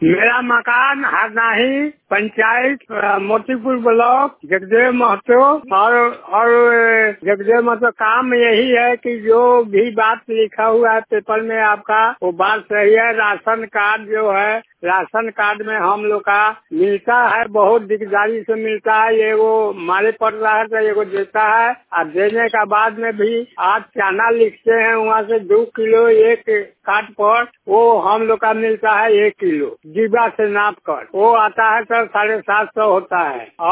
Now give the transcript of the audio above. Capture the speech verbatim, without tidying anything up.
मेरा मकान हरनाही पंचायत अ, मोतीपुर ब्लॉक जगदेव महतो और और जगदेव महतो। काम यही है कि जो भी बात लिखा हुआ है पेपर में आपका वो बात सही है। राशन कार्ड जो है राशन कार्ड में हम लोग का मिलता है, बहुत दिकदारी से मिलता है। ये वो मारे पड़ रहा है तो ये वो देता है और देने का बाद में भी आज चाना लिखते हैं वहाँ से दो किलो एक कार्ड पर, वो हम लोग का मिलता है एक किलो डिब्बा से नाप कर। वो आता है तो साढ़े सात सौ होता है।